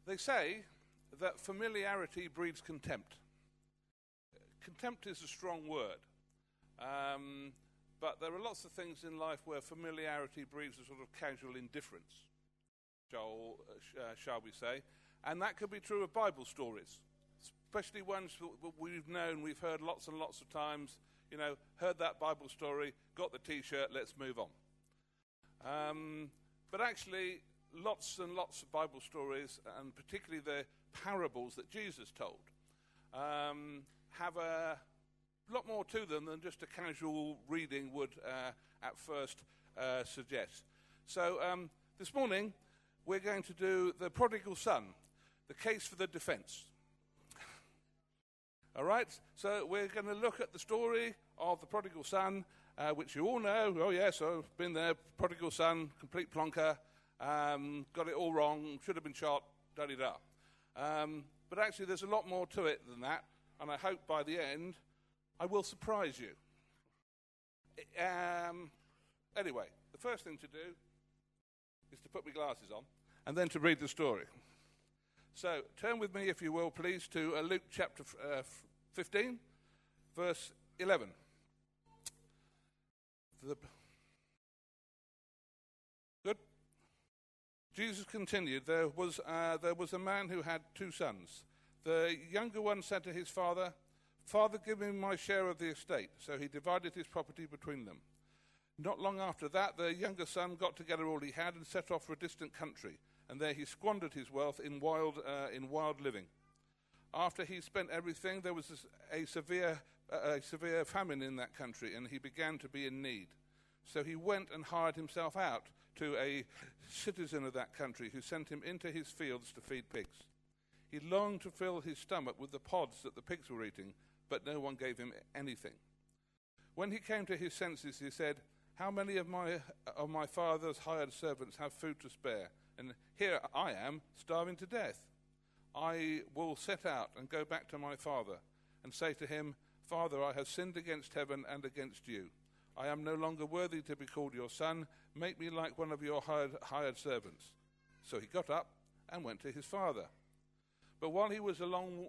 They say that familiarity breeds contempt. Contempt is a strong word, but there are lots of things in life where familiarity breeds a sort of casual indifference, shall we say, and that could be true of Bible stories, especially ones that we've heard lots and lots of times, heard that Bible story, got the T-shirt, let's move on. But actually, lots and lots of Bible stories, and particularly the parables that Jesus told, have a lot more to them than just a casual reading would at first suggest. So this morning, we're going to do the prodigal son, the case for the defense. All right, so we're going to look at the story of the prodigal son, which you all know. Oh, yes, I've been there, prodigal son, complete plonker, got it all wrong, should have been shot, da-di-da. But actually, there's a lot more to it than that, and I hope by the end, I will surprise you. Anyway, the first thing to do is to put my glasses on, and then to read the story. So, turn with me, if you will, please, to Luke chapter 15, verse 11. Good? Jesus continued, there was a man who had 2 sons. The younger one said to his father, "Father, give me my share of the estate." So he divided his property between them. Not long after that, the younger son got together all he had and set off for a distant country, and there he squandered his wealth in wild living. After he spent everything, there was a severe famine in that country, and he began to be in need. So he went and hired himself out to a citizen of that country who sent him into his fields to feed pigs. He longed to fill his stomach with the pods that the pigs were eating, but no one gave him anything. When he came to his senses, he said, "How many of my father's hired servants have food to spare? And here I am, starving to death. I will set out and go back to my father and say to him, 'Father, I have sinned against heaven and against you. I am no longer worthy to be called your son. Make me like one of your hired servants.' So he got up and went to his father. But while he was a long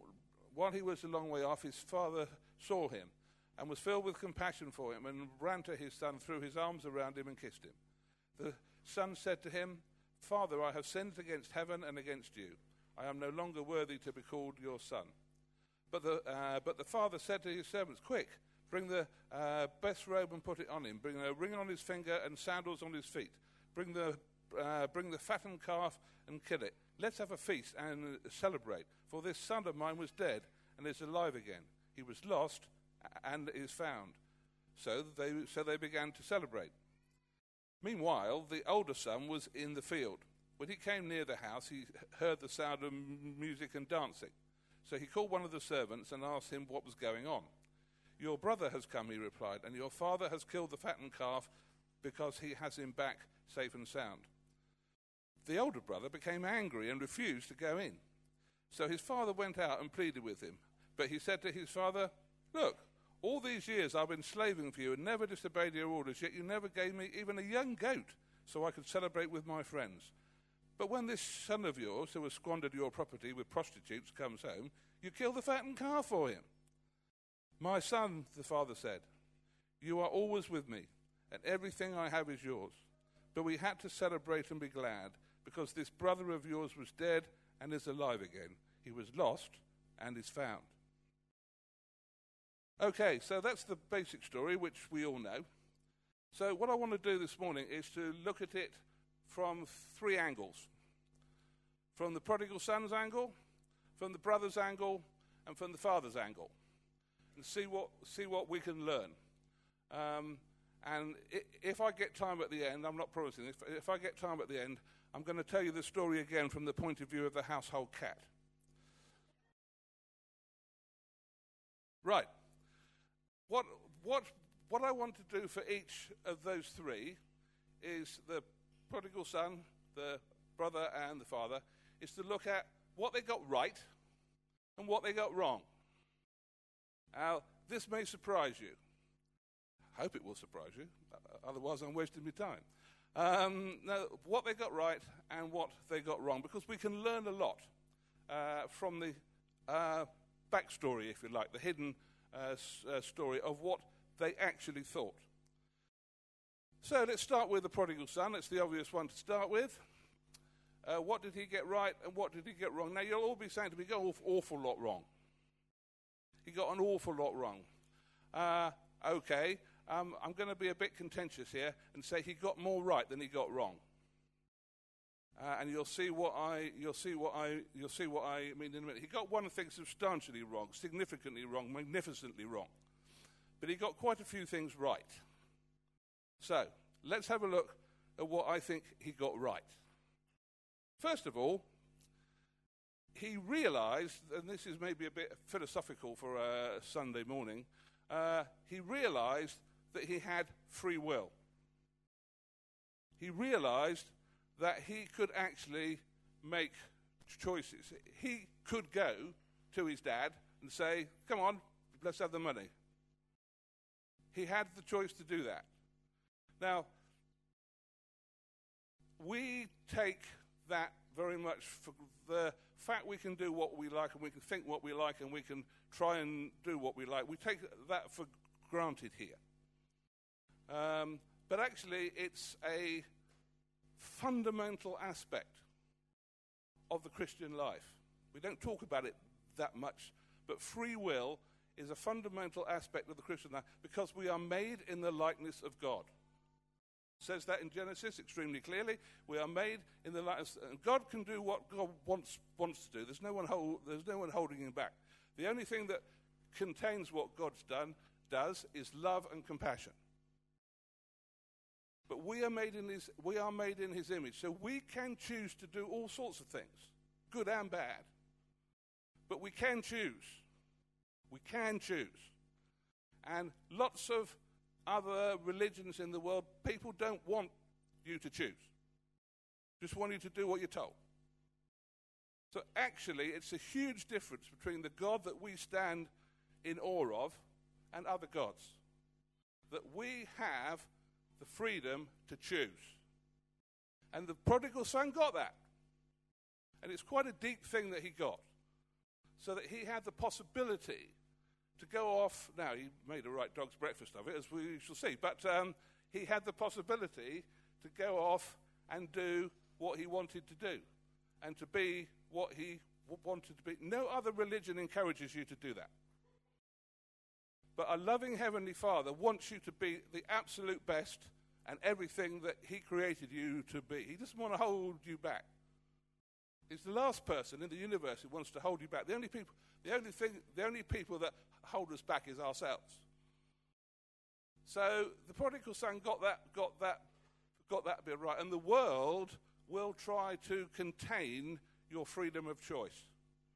way off, his father saw him and was filled with compassion for him and ran to his son, threw his arms around him and kissed him. The son said to him, 'Father, I have sinned against heaven and against you. I am no longer worthy to be called your son.' But the father said to his servants, 'Quick, bring the best robe and put it on him. Bring a ring on his finger and sandals on his feet. Bring the fattened calf and kill it. Let's have a feast and celebrate. For this son of mine was dead and is alive again. He was lost and is found.' So they began to celebrate. Meanwhile, the older son was in the field. When he came near the house, he heard the sound of music and dancing. So he called one of the servants and asked him what was going on. 'Your brother has come,' he replied, 'and your father has killed the fattened calf because he has him back safe and sound.' The older brother became angry and refused to go in. So his father went out and pleaded with him. But he said to his father, 'Look, all these years I've been slaving for you and never disobeyed your orders, yet you never gave me even a young goat so I could celebrate with my friends. But when this son of yours, who has squandered your property with prostitutes, comes home, you kill the fattened calf for him.' 'My son,' the father said, 'you are always with me, and everything I have is yours. But we had to celebrate and be glad, because this brother of yours was dead and is alive again. He was lost and is found.'" Okay, so that's the basic story, which we all know. So what I want to do this morning is to look at it from 3 angles. From the prodigal son's angle, from the brother's angle, and from the father's angle. And see what we can learn. And if I get time at the end, I'm not promising this, if I get time at the end, I'm going to tell you the story again from the point of view of the household cat. Right. What I want to do for each of those 3 is the prodigal son, the brother, and the father, is to look at what they got right and what they got wrong. Now, this may surprise you. I hope it will surprise you. Otherwise, I'm wasting my time. Now, what they got right and what they got wrong, because we can learn a lot from the backstory, if you like, the hidden story of what they actually thought. So let's start with the prodigal son. It's the obvious one to start with. What did he get right and what did he get wrong? Now, you'll all be saying to me, he got an awful lot wrong. He got an awful lot wrong. Okay, I'm going to be a bit contentious here and say he got more right than he got wrong. And you'll see what I mean in a minute. He got one thing substantially wrong, significantly wrong, magnificently wrong. But he got quite a few things right. So, let's have a look at what I think he got right. First of all, he realized, and this is maybe a bit philosophical for a Sunday morning, he realized that he had free will. He realized that he could actually make choices. He could go to his dad and say, come on, let's have the money. He had the choice to do that. Now, we take that very much for the fact we can do what we like and we can think what we like and we can try and do what we like. We take that for granted here. But actually, it's a fundamental aspect of the Christian life. We don't talk about it that much, but free will is a fundamental aspect of the Christian life because we are made in the likeness of God. It says that in Genesis extremely clearly. We are made in the likeness, and God can do what God wants to do. There's no one holding him back. The only thing that contains what God's does is love and compassion. But we are made in his image, so we can choose to do all sorts of things, good and bad. But we can choose. We can choose. And lots of other religions in the world, people don't want you to choose. Just want you to do what you're told. So actually, it's a huge difference between the God that we stand in awe of and other gods. That we have the freedom to choose. And the prodigal son got that. And it's quite a deep thing that he got. So that he had the possibility to go off. Now, he made a right dog's breakfast of it, as we shall see. But he had the possibility to go off and do what he wanted to do. And to be what he wanted to be. No other religion encourages you to do that. But a loving Heavenly Father wants you to be the absolute best and everything that he created you to be. He doesn't want to hold you back. He's the last person in the universe who wants to hold you back. The only people that hold us back is ourselves. So the prodigal son got that bit right. And the world will try to contain your freedom of choice.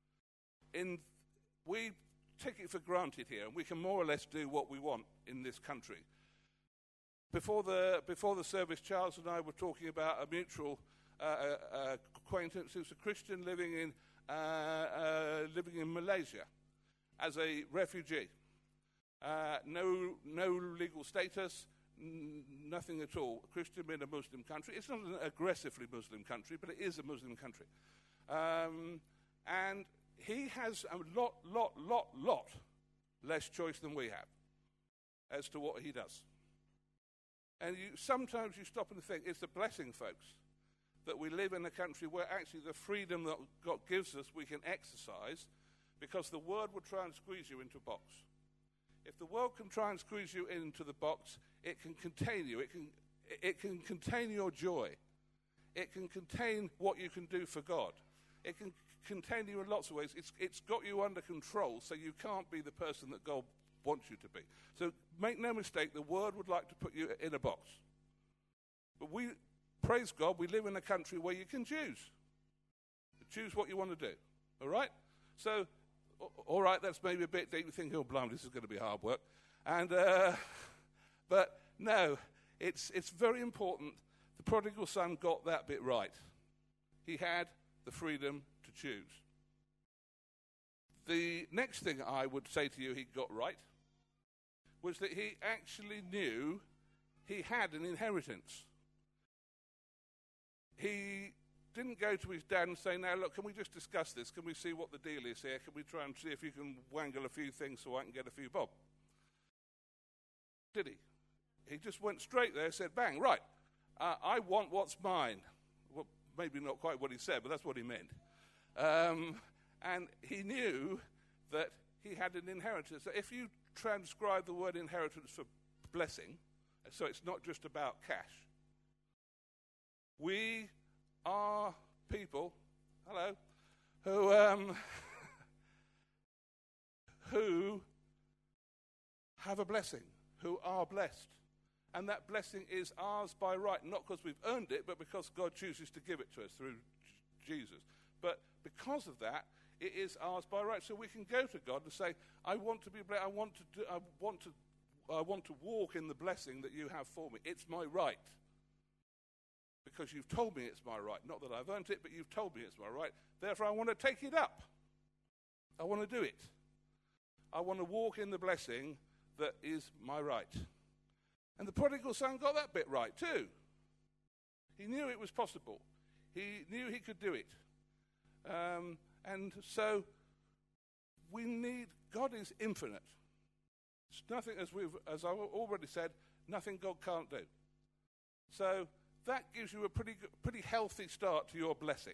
We take it for granted here, and we can more or less do what we want in this country. Before the service, Charles and I were talking about a mutual acquaintance who's a Christian living in Malaysia as a refugee. No legal status, nothing at all. A Christian in a Muslim country. It's not an aggressively Muslim country, but it is a Muslim country. And he has a lot less choice than we have as to what he does. And sometimes you stop and think, it's a blessing, folks, that we live in a country where actually the freedom that God gives us we can exercise, because the world will try and squeeze you into a box. If the world can try and squeeze you into the box, it can contain you. It can contain your joy. It can contain what you can do for God. It can contain you in lots of ways. It's got you under control, so you can't be the person that God wants you to be. So make no mistake, the world would like to put you in a box. But praise God, we live in a country where you can choose. Choose what you want to do. All right? So, all right, that's maybe a bit deep. You think, oh, blimey, this is going to be hard work. And but no, it's very important. The prodigal son got that bit right. He had the freedom to choose. The next thing I would say to you he got right was that he actually knew he had an inheritance. He didn't go to his dad and say, now, look, can we just discuss this? Can we see what the deal is here? Can we try and see if you can wangle a few things so I can get a few bob? Did he? He just went straight there, said, bang, right, I want what's mine. Well, maybe not quite what he said, but that's what he meant. And he knew that he had an inheritance. So if you transcribe the word inheritance for blessing, so it's not just about cash. We are people, hello, who have a blessing, who are blessed. And that blessing is ours by right, not because we've earned it, but because God chooses to give it to us through Jesus. But because of that, it is ours by right. So we can go to God and say, I want to be blessed. I want to walk in the blessing that you have for me. It's my right. Because you've told me it's my right. Not that I've earned it, but you've told me it's my right. Therefore, I want to take it up. I want to do it. I want to walk in the blessing that is my right. And the prodigal son got that bit right too. He knew it was possible. He knew he could do it. And so we need, God is infinite. It's nothing, as I've already said, nothing God can't do. So that gives you a pretty healthy start to your blessing.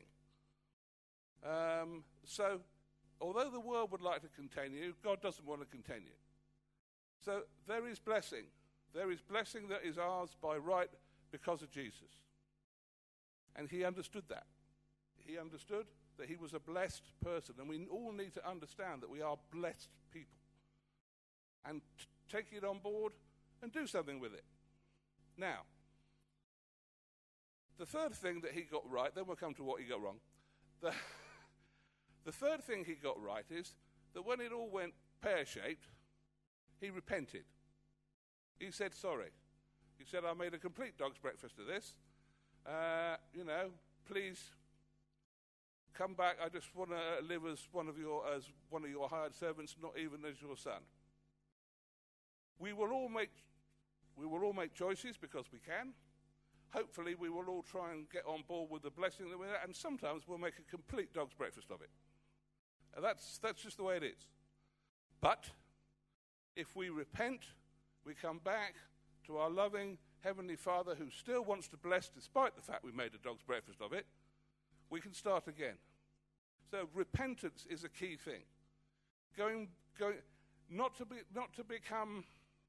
So although the world would like to contain you, God doesn't want to contain you. So there is blessing. There is blessing that is ours by right because of Jesus. And he understood that. He understood that he was a blessed person. And we all need to understand that we are blessed people. And take it on board and do something with it. Now, the third thing that he got right, then we'll come to what he got wrong. The third thing he got right is that when it all went pear-shaped, he repented. He said sorry. He said, I made a complete dog's breakfast of this. Please come back. I just want to live as one of your hired servants, not even as your son. We will all make choices because we can. Hopefully, we will all try and get on board with the blessing that we have, and sometimes we'll make a complete dog's breakfast of it. And that's just the way it is. But if we repent, we come back to our loving Heavenly Father who still wants to bless despite the fact we made a dog's breakfast of it, we can start again. So repentance is a key thing. Going not to become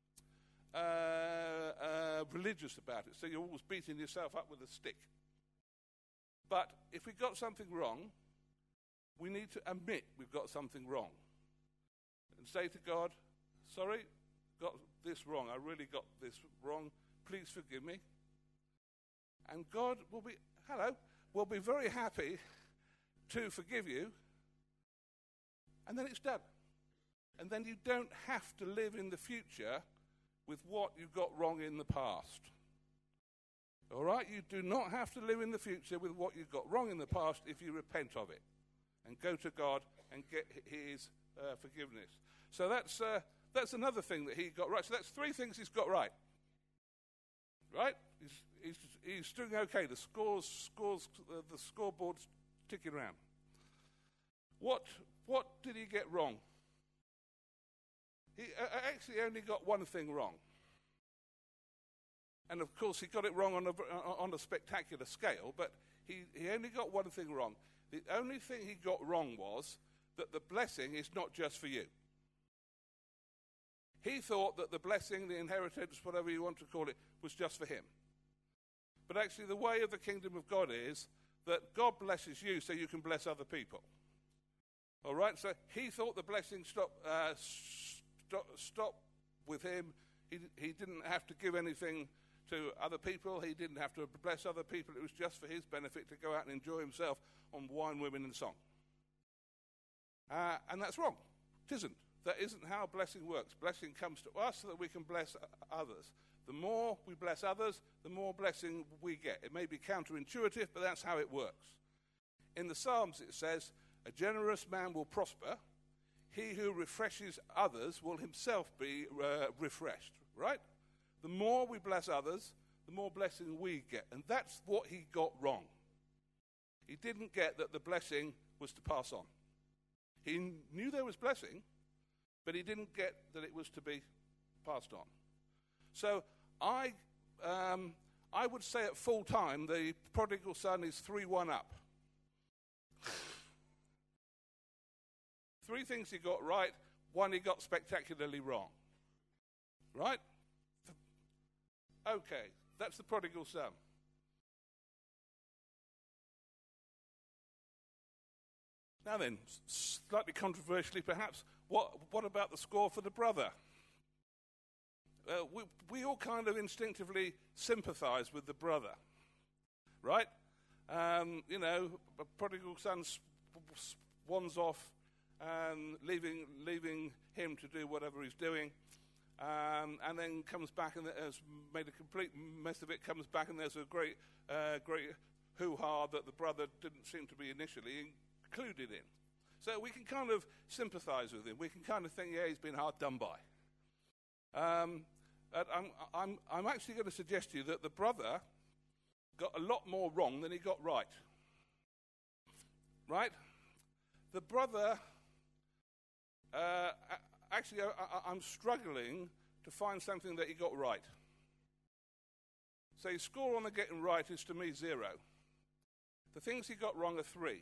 religious about it, so you're always beating yourself up with a stick. But if we've got something wrong, we need to admit we've got something wrong. And say to God, sorry, got this wrong. I really got this wrong. Please forgive me. And God will be very happy to forgive you. And then it's done. And then you don't have to live in the future with what you got wrong in the past. All right? You do not have to live in the future with what you got wrong in the past if you repent of it and go to God and get his forgiveness. So that's another thing that he got right. So that's three things he's got right. Right? He's doing okay. The the scoreboard's ticking around. What did he get wrong? He actually only got one thing wrong. And of course he got it wrong on a spectacular scale, but he only got one thing wrong. The only thing he got wrong was that the blessing is not just for you. He thought that the blessing, the inheritance, whatever you want to call it, was just for him. But actually the way of the kingdom of God is that God blesses you so you can bless other people. All right? So he thought the blessing stopped with him. He didn't have to give anything to other people. He didn't have to bless other people. It was just for his benefit to go out and enjoy himself on wine, women, and song. And that's wrong. It isn't. That isn't how blessing works. Blessing comes to us so that we can bless others. The more we bless others, the more blessing we get. It may be counterintuitive, but that's how it works. In the Psalms it says, a generous man will prosper. He who refreshes others will himself be refreshed, right? The more we bless others, the more blessing we get. And that's what he got wrong. He didn't get that the blessing was to pass on. He knew there was blessing, but he didn't get that it was to be passed on. So I would say at full time, the prodigal son is 3-1 up. 3 things he got right, 1 he got spectacularly wrong. Right? Okay, that's the prodigal son. Now then, slightly controversially perhaps, what about the score for the brother? We all kind of instinctively sympathize with the brother, right? A prodigal son swans off, leaving him to do whatever he's doing, and then comes back and has made a complete mess of it, comes back and there's a great hoo-ha that the brother didn't seem to be initially included in. So we can kind of sympathize with him. We can kind of think, yeah, he's been hard done by. I'm actually going to suggest to you that the brother got a lot more wrong than he got right. Right? The brother, actually, I'm struggling to find something that he got right. So his score on the getting right is, to me, 0. The things he got wrong are 3.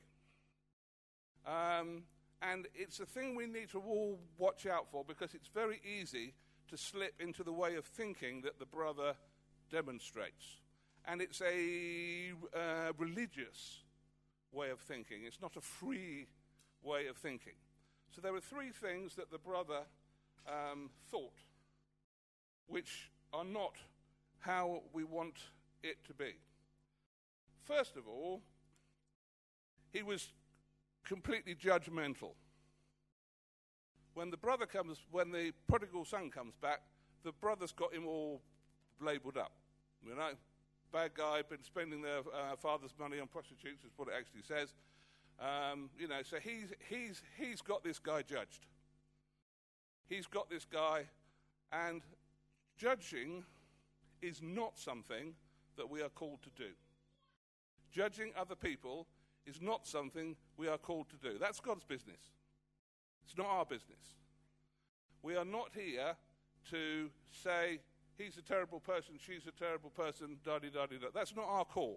And it's a thing we need to all watch out for, because it's very easy to slip into the way of thinking that the brother demonstrates. And it's a religious way of thinking. It's not a free way of thinking. So there were 3 things that the brother thought, which are not how we want it to be. First of all, he was completely judgmental. When the prodigal son comes back, the brother's got him all labelled up. You know, bad guy, been spending their father's money on prostitutes, is what it actually says. So he's got this guy judged. He's got this guy, and judging is not something that we are called to do. Judging other people is not something we are called to do. That's God's business. It's not our business. We are not here to say, he's a terrible person, she's a terrible person, da-di-da-di-da. That's not our call.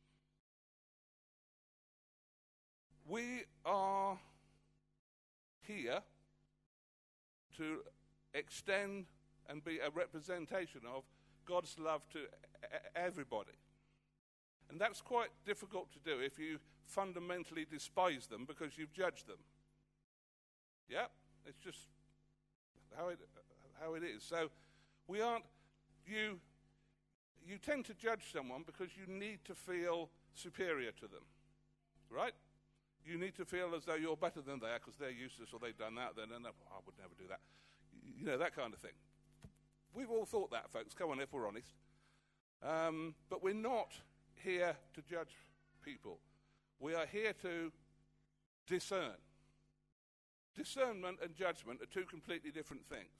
We are here to extend and be a representation of God's love to everybody. And that's quite difficult to do if you fundamentally despise them because you've judged them. Yeah, it's just how it is. So we aren't, you tend to judge someone because you need to feel superior to them, right? You need to feel as though you're better than they are because they're useless or they've done that, then I would never do that. You know, that kind of thing. We've all thought that, folks. Come on, if we're honest. But we're not here to judge people. We are here to discern. Discernment and judgment are 2 completely different things.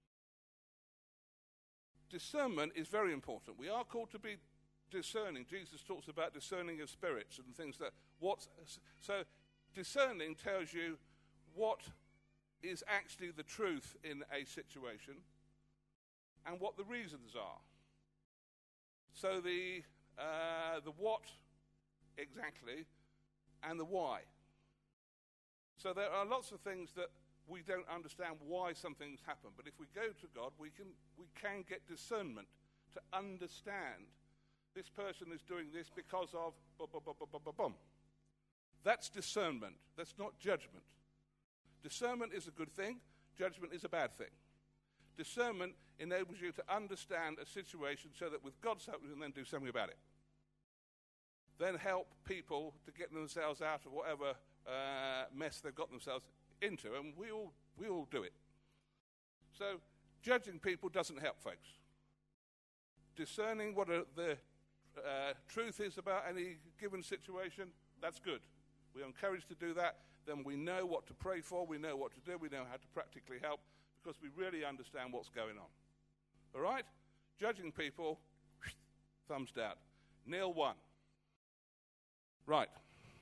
Discernment is very important. We are called to be discerning. Jesus talks about discerning of spirits and things that so discerning tells you what is actually the truth in a situation and what the reasons are. So the what exactly and the why. So there are lots of things that we don't understand why something's happened, but if we go to God, we can get discernment to understand this person is doing this because of bum. That's discernment. That's not judgment. Discernment is a good thing. Judgment is a bad thing. Discernment enables you to understand a situation so that with God's help you can then do something about it. Then help people to get themselves out of whatever mess they've got themselves into, and we all do it. So judging people doesn't help, folks. Discerning what the truth is about any given situation, that's good. We're encouraged to do that. Then we know what to pray for, we know what to do, we know how to practically help, because we really understand what's going on. All right? Judging people, thumbs down. Neil 1. Right.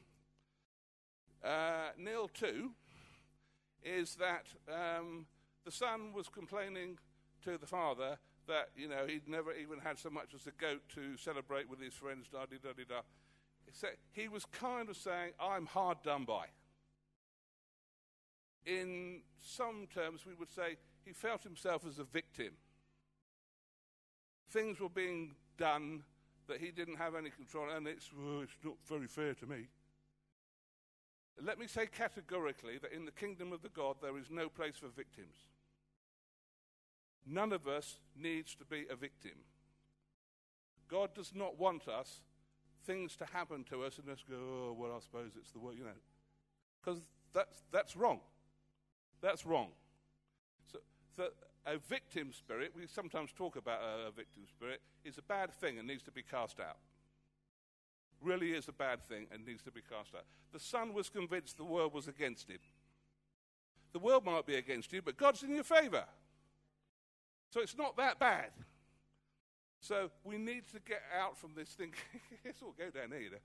Nil 2 is that the son was complaining to the father that, he'd never even had so much as a goat to celebrate with his friends, da-di-da-di-da. He was kind of saying, I'm hard done by. In some terms, we would say he felt himself as a victim. Things were being done that he didn't have any control, and it's not very fair to me. Let me say categorically that in the kingdom of the God, there is no place for victims. None of us needs to be a victim. God does not want us, things to happen to us, and us go, oh, well, I suppose it's the way, because that's wrong. That's wrong. So a victim spirit, we sometimes talk about a victim spirit, is a bad thing and needs to be cast out. Really is a bad thing and needs to be cast out. The son was convinced the world was against him. The world might be against you, but God's in your favor. So it's not that bad. So we need to get out from this thing. It's all go down here.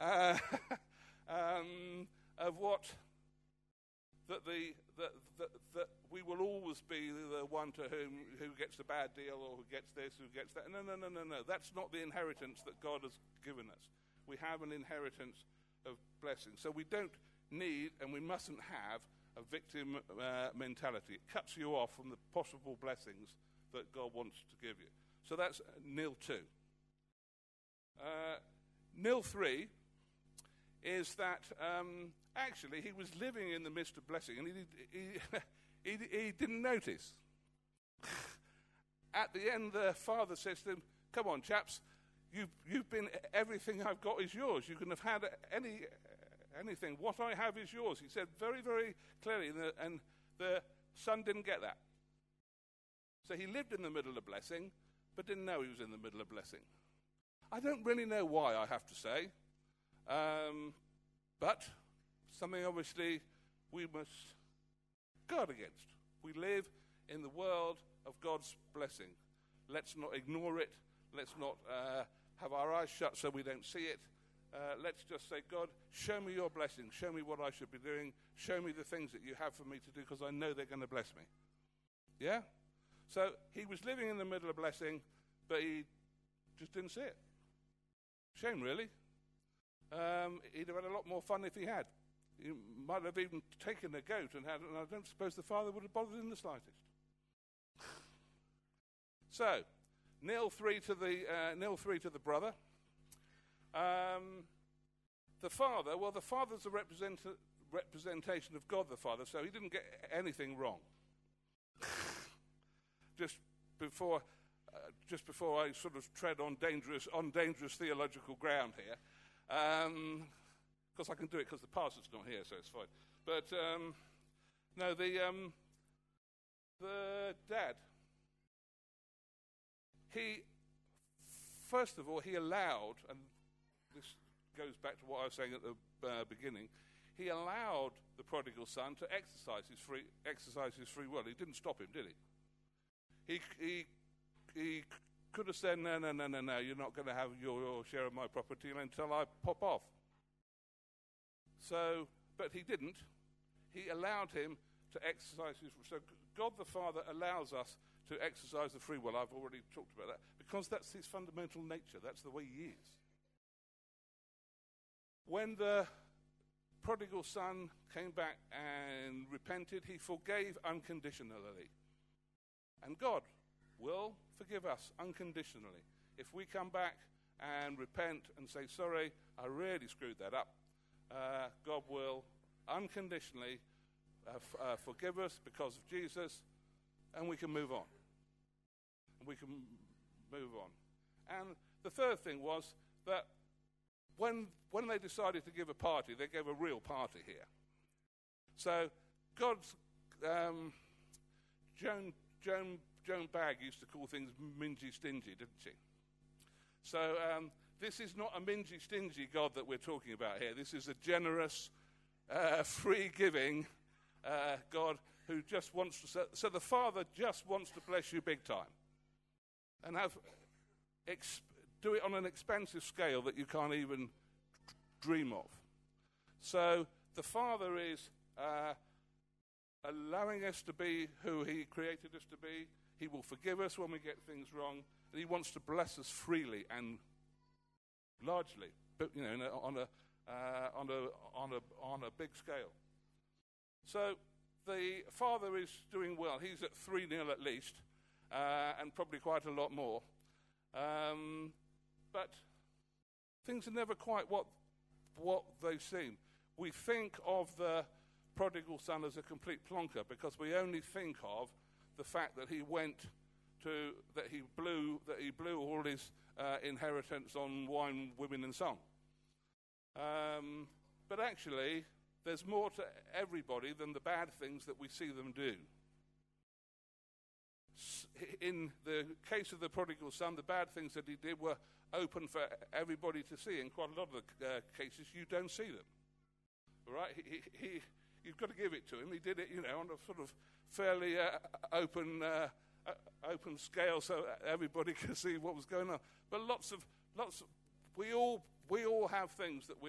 Of what that we will always be the one to who gets the bad deal or who gets this, who gets that. No. That's not the inheritance that God has given us. We have an inheritance of blessing. So we don't need and we mustn't have a victim mentality. It cuts you off from the possible blessings that God wants to give you. So that's Nil 2. Nil 3 is that actually he was living in the midst of blessing and he didn't notice. At the end, the father says to him, come on, chaps, you've been, everything I've got is yours. You can have had anything. What I have is yours. He said very, very clearly, and the son didn't get that. So he lived in the middle of blessing, but didn't know he was in the middle of blessing. I don't really know why, I have to say. But something obviously we must guard against. We live in the world of God's blessing. Let's not ignore it. Let's not have our eyes shut so we don't see it. Let's just say, God, show me your blessing. Show me what I should be doing. Show me the things that you have for me to do because I know they're going to bless me. Yeah? So he was living in the middle of blessing, but he just didn't see it. Shame, really. He'd have had a lot more fun if he had. He might have even taken a goat and I don't suppose the father would have bothered in the slightest. So, Nil 3 to the brother. The father's a representation of God the Father, so he didn't get anything wrong. Just before I sort of tread on dangerous theological ground here, because I can do it because the pastor's not here, so it's fine. But no, the dad. He first of all he allowed, and this goes back to what I was saying at the beginning. He allowed the prodigal son to exercise his free will. He didn't stop him, did he? He could have said, no, you're not going to have your share of my property until I pop off. So, but he didn't. He allowed him to exercise his. So God the Father allows us to exercise the free will. I've already talked about that because that's his fundamental nature. That's the way he is. When the prodigal son came back and repented, he forgave unconditionally. And God will forgive us unconditionally. If we come back and repent and say, sorry, I really screwed that up, God will unconditionally forgive us because of Jesus, and we can move on. And the third thing was that when they decided to give a party, they gave a real party here. So God's Joan Bagg used to call things mingy stingy, didn't she? So this is not a mingy stingy God that we're talking about here. This is a generous, free-giving God who just wants to. So the Father just wants to bless you big time, and do it on an expansive scale that you can't even dream of. So The Father is allowing us to be who he created us to be. He will forgive us when we get things wrong, and he wants to bless us freely and largely, but on a big scale. So the Father is doing well. He's at 3-0 at least, and probably quite a lot more. But things are never quite what they seem. We think of the prodigal son as a complete plonker because we only think of the fact that he blew all his inheritance on wine, women, and song. But actually, there's more to everybody than the bad things that we see them do. In the case of the prodigal son, the bad things that he did were open for everybody to see. In quite a lot of the cases, you don't see them. All right? You've got to give it to him. He did it, on a sort of fairly open scale, so everybody could see what was going on. But we all have things that we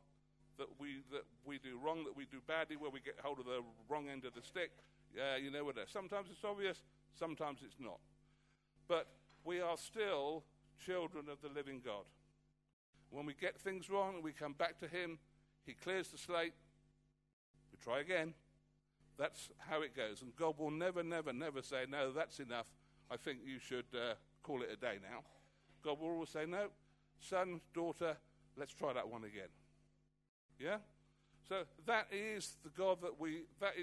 do wrong, that we do badly, where we get hold of the wrong end of the stick. What else? Sometimes it's obvious, sometimes it's not. But we are still children of the living God. When we get things wrong and we come back to him, he clears the slate. We try again. That's how it goes. And God will never, never, never say, no, that's enough. I think you should call it a day now. God will always say, no, son, daughter, let's try that one again. Yeah? So that is the God that we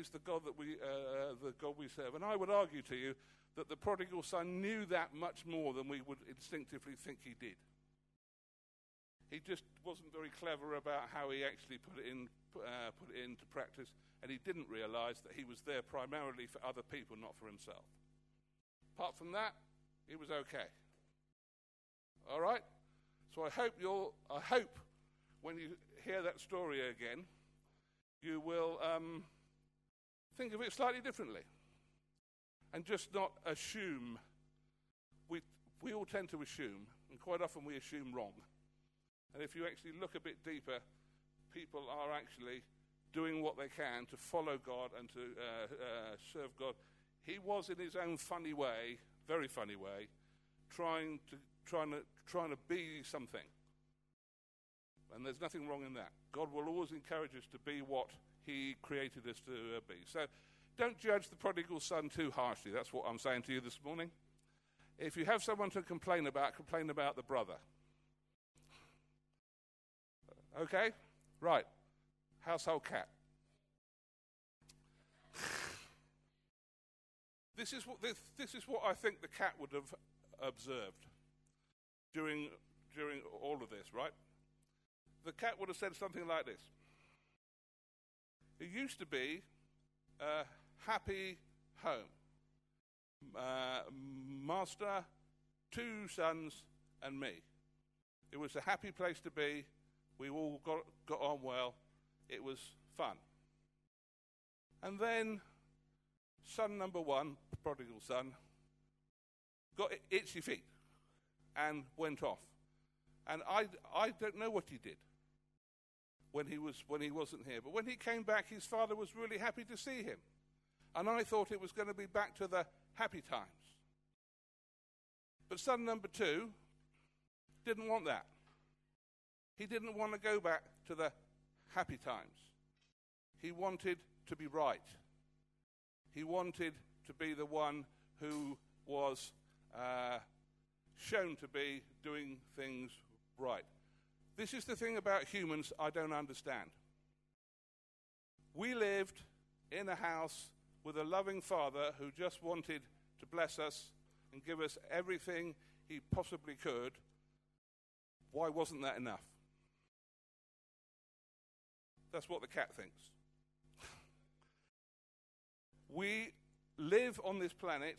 serve. And I would argue to you that the prodigal son knew that much more than we would instinctively think he did. He just wasn't very clever about how he actually put it into practice, and he didn't realize that he was there primarily for other people, not for himself. Apart from that, he was okay. All right? So I hope when you hear that story again, you will think of it slightly differently and just not assume. We all tend to assume, and quite often we assume wrong. And if you actually look a bit deeper, people are actually doing what they can to follow God and to serve God. He was, in his own funny way, very funny way, trying to be something. And there's nothing wrong in that. God will always encourage us to be what he created us to be. So don't judge the prodigal son too harshly. That's what I'm saying to you this morning. If you have someone to complain about the brother. Okay? Right. Household cat. This is what I think the cat would have observed during all of this, right? The cat would have said something like this. It used to be a happy home. Master, 2 sons, and me. It was a happy place to be. We all got on well. It was fun. And then son number 1, prodigal son, got itchy feet and went off. And I don't know what he did when he wasn't here. But when he came back, his father was really happy to see him. And I thought it was going to be back to the happy times. But son number 2 didn't want that. He didn't want to go back to the happy times. He wanted to be right. He wanted to be the one who was shown to be doing things right. This is the thing about humans I don't understand. We lived in a house with a loving father who just wanted to bless us and give us everything he possibly could. Why wasn't that enough? That's what the cat thinks. We live on this planet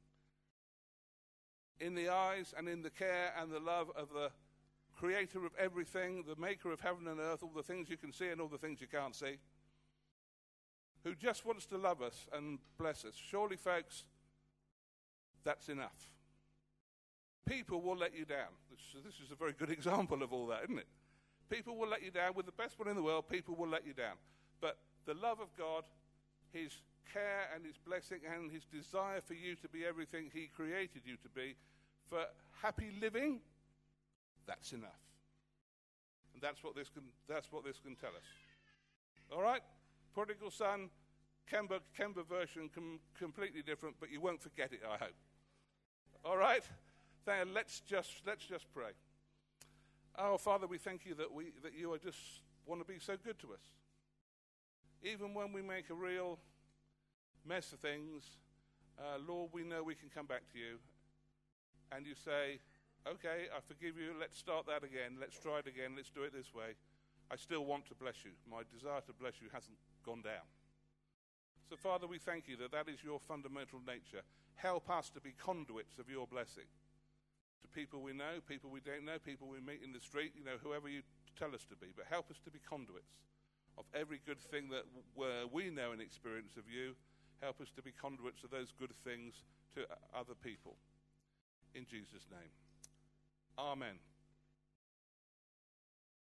in the eyes and in the care and the love of the creator of everything, the maker of heaven and earth, all the things you can see and all the things you can't see, who just wants to love us and bless us. Surely, folks, that's enough. People will let you down. This is a very good example of all that, isn't it? People will let you down. With the best one in the world, people will let you down. But the love of God, his care and his blessing and his desire for you to be everything he created you to be, for happy living, that's enough. And that's what this can tell us. All right? Prodigal son, Kemba version, completely different, but you won't forget it, I hope. All right? Let's just pray. Oh, Father, we thank you that you are just want to be so good to us. Even when we make a real mess of things, Lord, we know we can come back to you. And you say, okay, I forgive you. Let's start that again. Let's try it again. Let's do it this way. I still want to bless you. My desire to bless you hasn't gone down. So, Father, we thank you that is your fundamental nature. Help us to be conduits of your blessing to people we know, people we don't know, people we meet in the street, whoever you tell us to be. But help us to be conduits of every good thing that we know and experience of you. Help us to be conduits of those good things to other people. In Jesus' name. Amen.